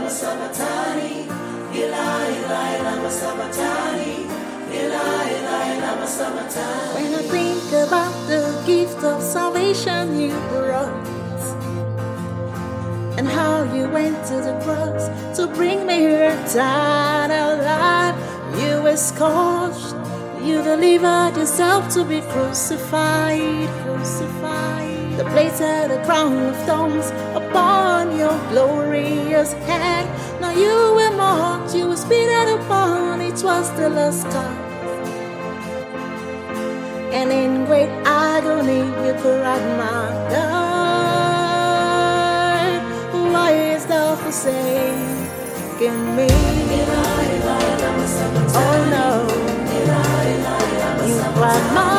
sabatani, lama sabatani, lama sabatani. When I think about the gift of salvation you brought, and how you went to the cross to bring me eternal life, you were scourged, you delivered yourself to be crucified. The placed a crown of thorns upon your glorious head. Now you were mocked, you were spitted upon, it was the last time. And in great agony you cried, my God, why is thou forsaken me? Oh no, you cried, my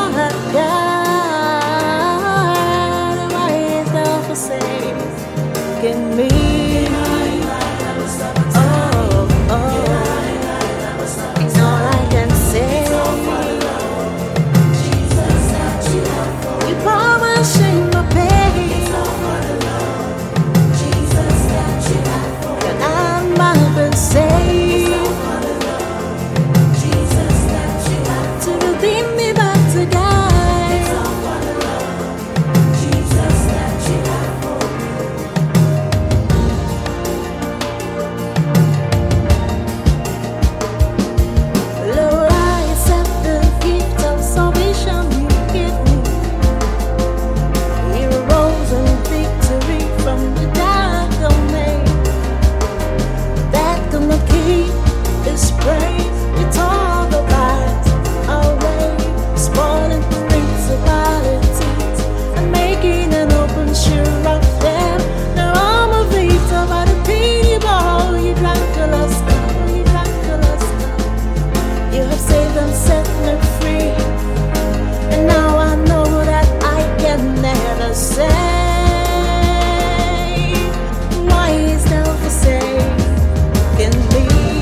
God, why is thou forsaken me? Oh, it's all I can say. You promised shame my pain, and I'm not saved to redeem me back to God. Lord, I accept the gift of salvation you give me. You rose in victory from the dark domain. That could not keep His praise. You tore the lies away, spoiling principalities and making an open sure of them. Now I'm a victor by the pain you bore. You drank the lost cup, you drank the lost cup. You have saved and set me free, and now I know that I can never say, why is thou forsaken me?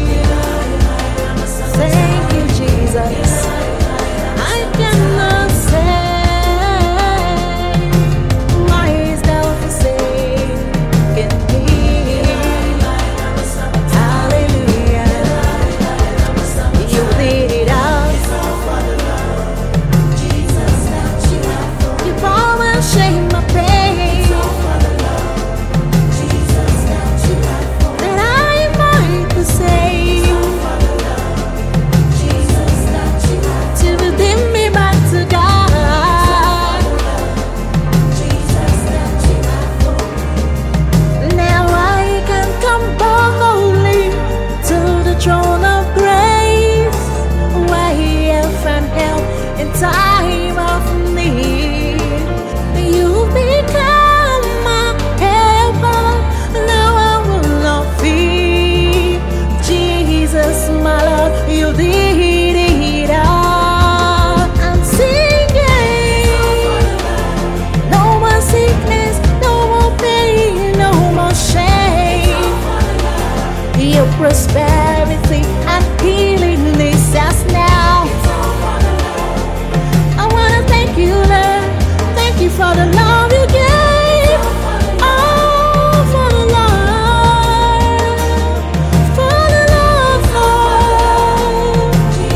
Thank you, Jesus. I cannot say, why is thou forsaken me? Hallelujah. You did it all. You promised shame my pain, that I might be saved to redeem me back to God. Now I can come boldly to the throne of grace, where He have found help in time of need. You've become my helper, now I will not fear. Jesus, my Lord, you did it all. I'm singing, no more sickness, no more pain, no more shame. Your prosperity and healing is us now. I wanna thank you, Lord. Thank you for the love you gave. Oh, for the love, Lord.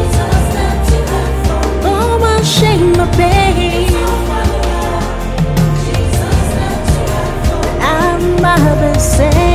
Oh, my shame, my pain. I'm my best.